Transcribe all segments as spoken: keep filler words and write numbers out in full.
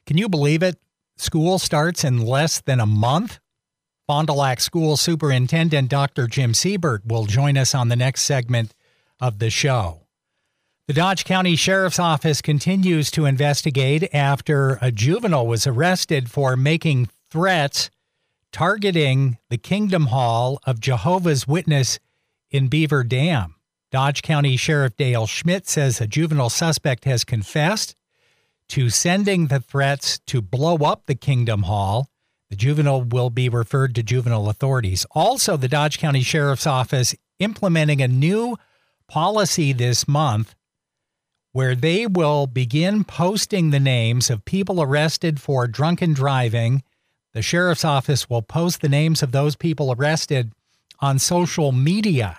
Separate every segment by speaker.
Speaker 1: Can you believe it? School starts in less than a month. Fond du Lac School Superintendent Doctor Jim Siebert will join us on the next segment of the show. The Dodge County Sheriff's Office continues to investigate after a juvenile was arrested for making threats targeting the Kingdom Hall of Jehovah's Witness in Beaver Dam. Dodge County Sheriff Dale Schmidt says a juvenile suspect has confessed to sending the threats to blow up the Kingdom Hall. The juvenile will be referred to juvenile authorities. Also, the Dodge County Sheriff's Office implementing a new policy this month where they will begin posting the names of people arrested for drunken driving. The Sheriff's Office will post the names of those people arrested on social media.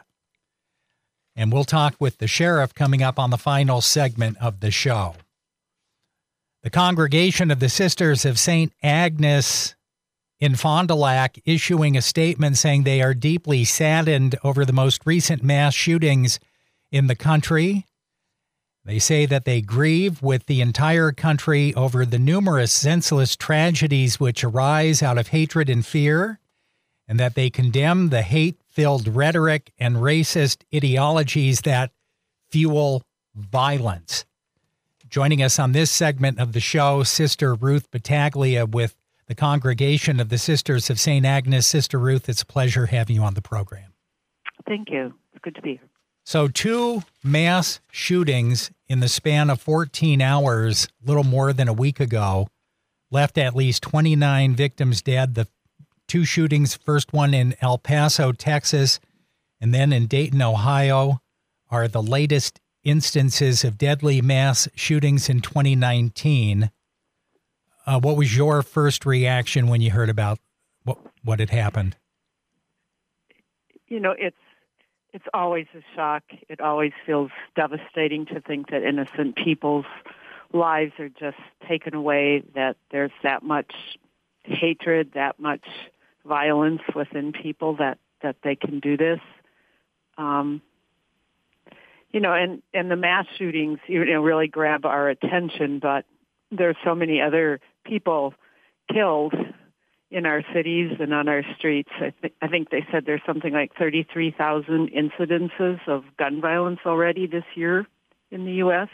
Speaker 1: And we'll talk with the sheriff coming up on the final segment of the show. The Congregation of the Sisters of Saint Agnes in Fond du Lac issuing a statement saying they are deeply saddened over the most recent mass shootings in the country. They say that they grieve with the entire country over the numerous senseless tragedies which arise out of hatred and fear, and that they condemn the hate-filled rhetoric and racist ideologies that fuel violence. Joining us on this segment of the show, Sister Ruth Battaglia with the Congregation of the Sisters of Saint Agnes. Sister Ruth, it's a pleasure having you on the program.
Speaker 2: Thank you. It's good to be here.
Speaker 1: So two mass shootings in the span of fourteen hours, little more than a week ago, left at least twenty-nine victims dead. The two shootings, first one in El Paso, Texas, and then in Dayton, Ohio, are the latest instances of deadly mass shootings in twenty nineteen. Uh, what was your first reaction when you heard about what, what had happened?
Speaker 2: You know, it's It's always a shock. It always feels devastating to think that innocent people's lives are just taken away, that there's that much hatred, that much violence within people that, that they can do this. Um, you know, and, and the mass shootings, you know, really grab our attention, but there's so many other people killed in our cities and on our streets. I, th- I think they said there's something like thirty-three thousand incidences of gun violence already this year in the U S.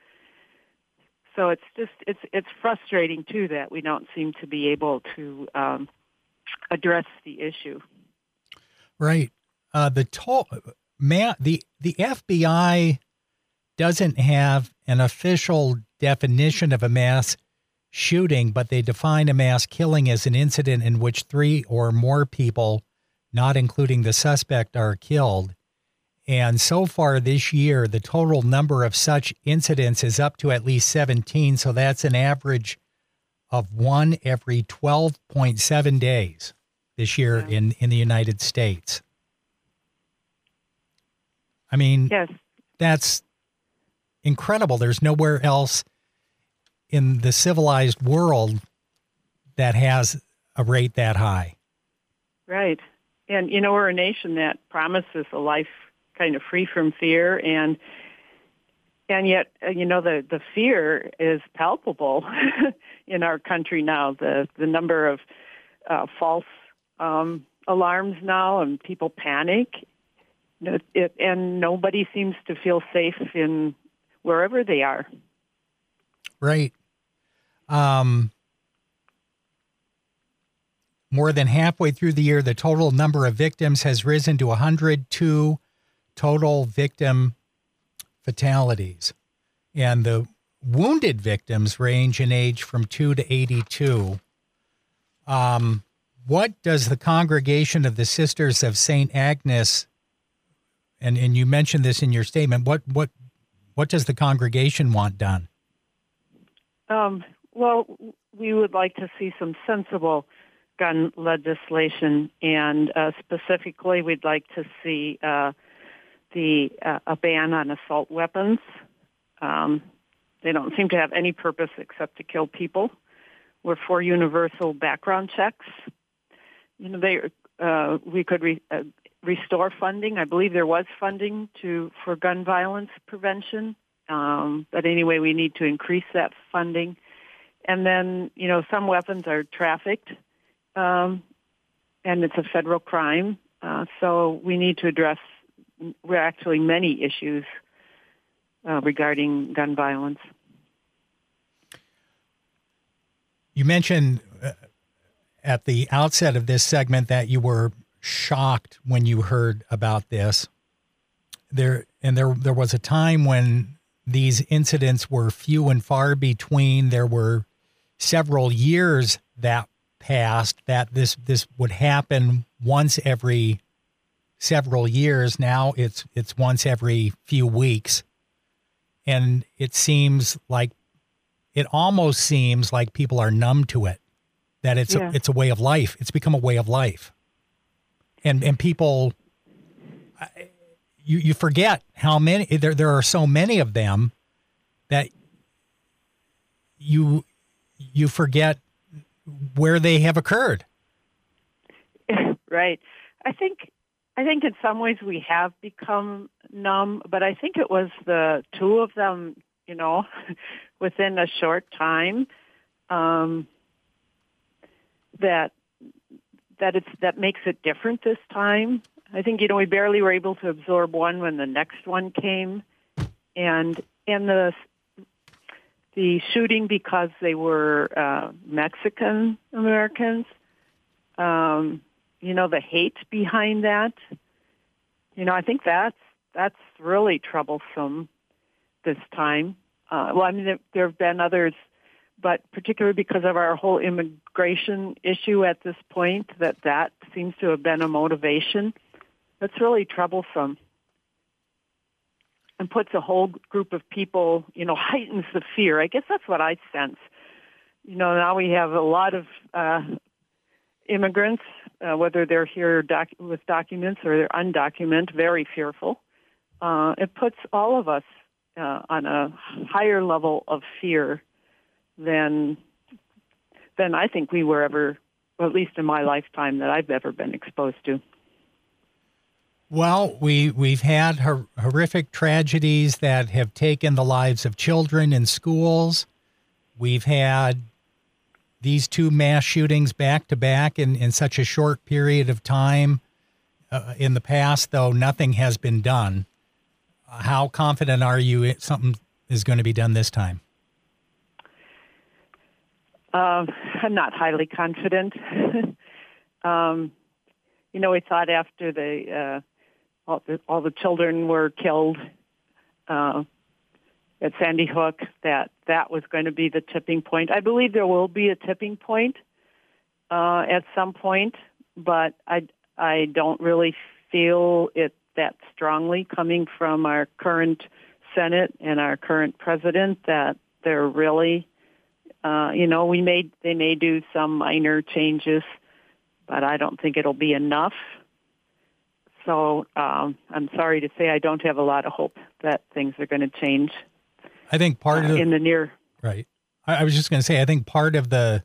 Speaker 2: So it's just, it's it's frustrating, too, that we don't seem to be able to um, address the issue.
Speaker 1: Right. Uh, the, to- ma- the the F B I doesn't have an official definition of a mass shooting, but they define a mass killing as an incident in which three or more people, not including the suspect, are killed. And so far this year, the total number of such incidents is up to at least seventeen. So that's an average of one every twelve point seven days this year
Speaker 2: Yeah.
Speaker 1: in, in the United States. I mean,
Speaker 2: Yes.
Speaker 1: That's incredible. There's nowhere else in the civilized world that has a rate that high.
Speaker 2: Right. And, you know, we're a nation that promises a life kind of free from fear, and and yet, uh, you know, the, the fear is palpable in our country now. The, the number of uh, false um, alarms now, and people panic, it, it, and nobody seems to feel safe in wherever they are.
Speaker 1: Right. Um, more than halfway through the year, the total number of victims has risen to one hundred two total victim fatalities. And the wounded victims range in age from two to eighty-two. Um, what does the Congregation of the Sisters of Saint Agnes, and, and you mentioned this in your statement, what, what, what does the congregation want done?
Speaker 2: Um, well, we would like to see some sensible gun legislation, and uh, specifically we'd like to see uh, the uh, a ban on assault weapons. Um, they don't seem to have any purpose except to kill people. We're for universal background checks. You know, they uh, we could re, uh, restore funding. I believe there was funding to for gun violence prevention. Um, but anyway, we need to increase that funding. and then, you know, some weapons are trafficked, um, and it's a federal crime. Uh, so we need to address, we're actually many issues uh, regarding gun violence.
Speaker 1: You mentioned uh, at the outset of this segment that you were shocked when you heard about this. There and there there was a time when these incidents were few and far between. There were several years that passed that this this would happen once every several years. Now it's it's once every few weeks. And it seems like it almost seems like people are numb to it, that it's
Speaker 2: yeah.
Speaker 1: a, it's a way of life. It's become a way of life. And and people, you you forget how many, there there are so many of them that you you forget where they have occurred.
Speaker 2: Right. I think I think in some ways we have become numb, but I think it was the two of them, you know, within a short time, um, that that it's that makes it different this time. I think, you know, we barely were able to absorb one when the next one came, and and the the shooting because they were uh, Mexican Americans. Um, you know, the hate behind that. You know, I think that's that's really troublesome this time. Uh, well, I mean, there, there have been others, but particularly because of our whole immigration issue at this point, that that seems to have been a motivation. That's really troublesome and puts a whole group of people, you know, heightens the fear. I guess that's what I sense. You know, now we have a lot of uh, immigrants, uh, whether they're here doc- with documents or they're undocumented, very fearful. Uh, it puts all of us uh, on a higher level of fear than than I think we were ever, well, at least in my lifetime, that I've ever been exposed to.
Speaker 1: Well, we, we've had hor- horrific tragedies that have taken the lives of children in schools. We've had these two mass shootings back to back in, in such a short period of time. Uh, in the past, though, nothing has been done. How confident are you it, something is going to be done this time?
Speaker 2: Uh, I'm not highly confident. um, you know, we thought after the, uh, all the all the children were killed uh, at Sandy Hook that that was going to be the tipping point. I believe there will be a tipping point uh, at some point, but I I don't really feel it that strongly coming from our current Senate and our current president that they're really, uh, you know, we may they may do some minor changes, but I don't think it'll be enough. So um, I'm sorry to say I don't have a lot of hope that things are going to change.
Speaker 1: I think part
Speaker 2: uh,
Speaker 1: of the,
Speaker 2: in the near
Speaker 1: right. I, I was just going to say I think part of the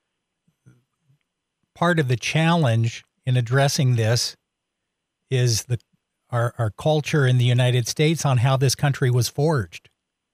Speaker 1: part of the challenge in addressing this is the our our culture in the United States on how this country was forged,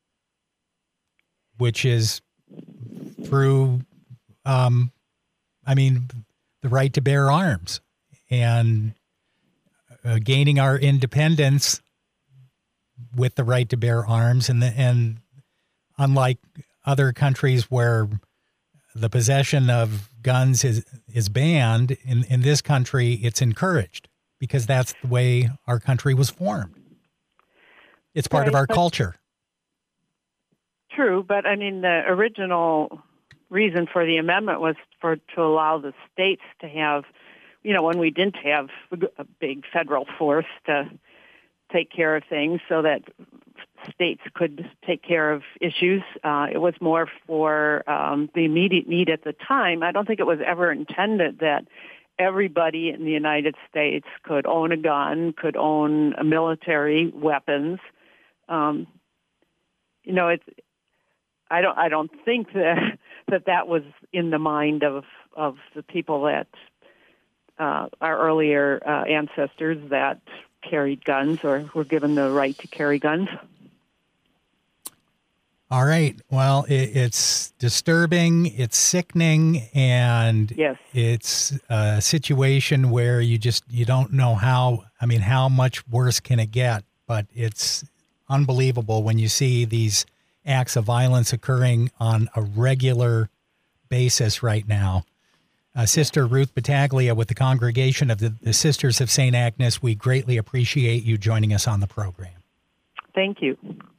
Speaker 1: which is through, um, I mean, the right to bear arms and uh, gaining our independence with the right to bear arms. And, the, and unlike other countries where the possession of guns is, is banned, in, in this country, it's encouraged because that's the way our country was formed. It's part
Speaker 2: right,
Speaker 1: of our
Speaker 2: but,
Speaker 1: culture.
Speaker 2: True, but I mean, the original reason for the amendment was for to allow the states to have, you know, when we didn't have a big federal force to take care of things so that states could take care of issues. Uh, it was more for um, the immediate need at the time. I don't think it was ever intended that everybody in the United States could own a gun, could own a military weapons. Um, you know, it's. I don't. I don't think that that that was in the mind of of the people that uh, our earlier uh, ancestors that carried guns or were given the right to carry guns.
Speaker 1: All right. Well, it, it's disturbing, it's sickening, and
Speaker 2: Yes.
Speaker 1: it's a situation where you just you don't know how. I mean, how much worse can it get? But it's unbelievable when you see these acts of violence occurring on a regular basis right now. Uh, Sister Ruth Battaglia with the Congregation of the, the Sisters of Saint Agnes, we greatly appreciate you joining us on the program.
Speaker 2: Thank you.